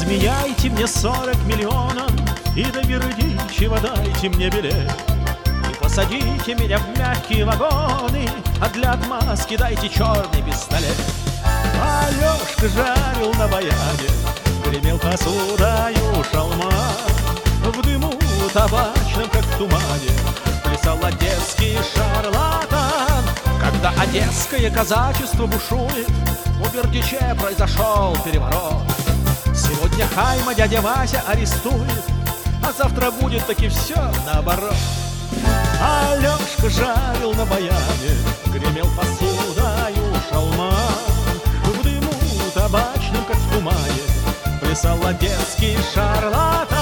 Обменяйте мне 40 миллионов и до Бердичева дайте мне билет. И посадите меня в мягкие вагоны, а для отмазки дайте черный пистолет. Алешка жарил на баяне, гремел посудою шалма. В дыму табачном, как в тумане, плясал одесский шарлатан. Когда одесское казачество бушует, у Бердича произошел переворот. Сегодня Хайма дядя Вася арестует, а завтра будет таки все наоборот. Алешка жарил на баяне, гремел посудою шалма. В дыму табачном, как в тумане, плясал одесский шарлатан.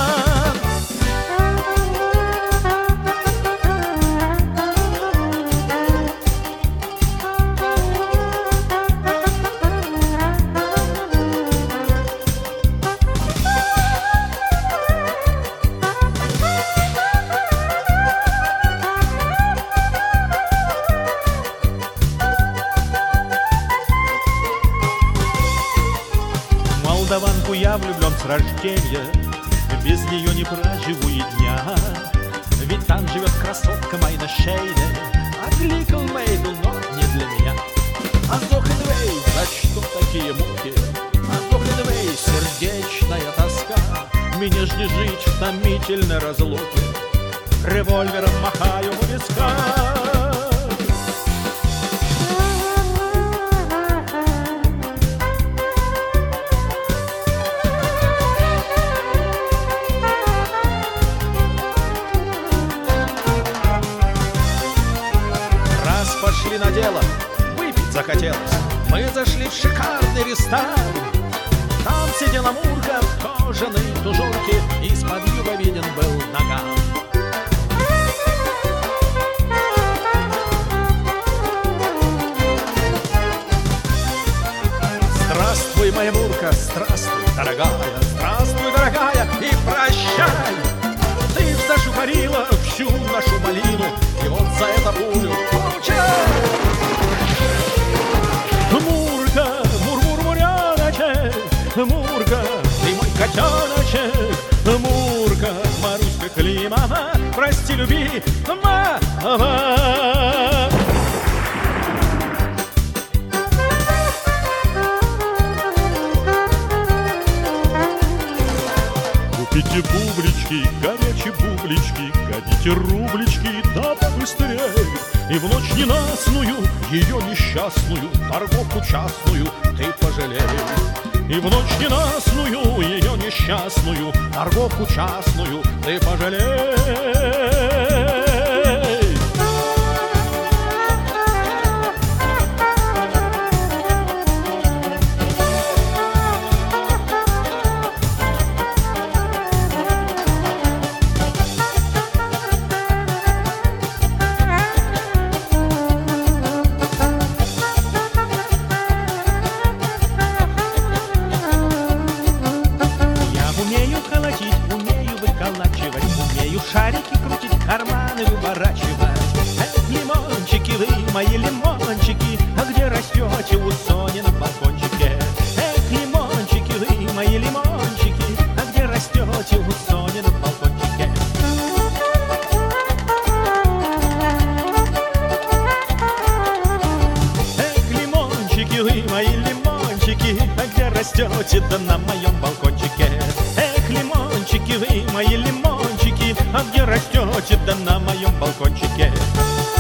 Молдаванку я влюблен с рождения, без нее не проживу и дня. Ведь там живет красотка Майна Шейде, а кликал Мейду, но не для меня. Азохенвей, за что такие муки? Азохенвей, сердечная тоска. Мне ж не жить в томительной разлуке, револьвером махаю в висках. Пошли на дело, выпить захотелось. Мы зашли в шикарный ресторан. Там сидела Мурка в кожаной тужурке, из-под юга виден был наган. Здравствуй, моя Мурка, здравствуй, дорогая, здравствуй, дорогая, и прощай. Ты зашухарила всю нашу малину, и вот за это пулю получай. Мурка, мур-мур-муряночек, Мурка, ты мой котеночек, Мурка, Маруська Климова, прости, люби, мама. Купите бублички, горячие бублички, годите рублички, да побыстрей. И в ночь ненастную, ее несчастную, торговку частную ты пожалей. И в ночь ненастную, ее несчастную, торговку частную ты пожалей. Умею шарики крутить, карманы выворачивать. Эх, лимончики, вы мои лимончики, а где растете у Сони на балкончике? Эх, лимончики, вы мои лимончики, а где растете у Сони на балкончике? Эх, лимончики, вы мои лимончики, а где растете да на моем балкончике? Эх, лимончики, вы мои лимончики, а где растете да на моем балкончике?